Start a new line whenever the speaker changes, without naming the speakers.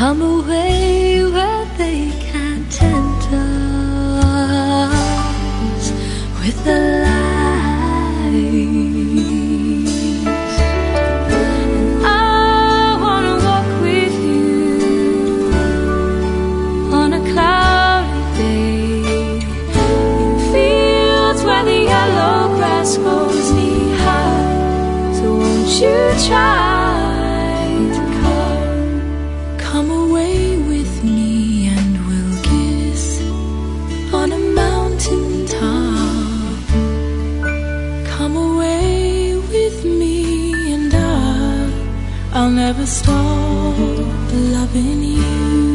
Come away where they can't tempt us with the lies. And I wanna walk with you on a cloudy day, in fields where the yellow grass grows knee high. So won't you try? Come away with me and we'll kiss on a mountain top. Come away with me and I'll never stop loving you.